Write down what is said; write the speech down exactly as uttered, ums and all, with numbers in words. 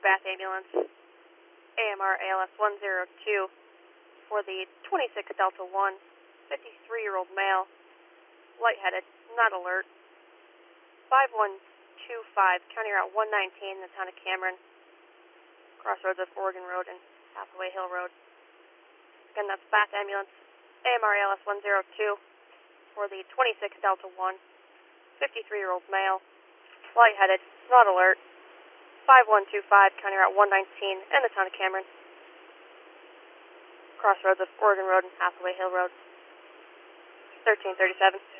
Bath Ambulance, A M R A L S one zero two, for the twenty-six Delta one, fifty-three-year-old male, lightheaded, not alert, five one two five, County Route one nineteen in the town of Cameron, crossroads of Oregon Road and Hathaway Hill Road. Again, that's Bath Ambulance, A M R A L S one zero two, for the twenty-six Delta one, fifty-three-year-old male, lightheaded, not alert, five one two five, County Route one nineteen in the town of Cameron, crossroads of Oregon Road and Hathaway Hill Road. thirteen thirty-seven.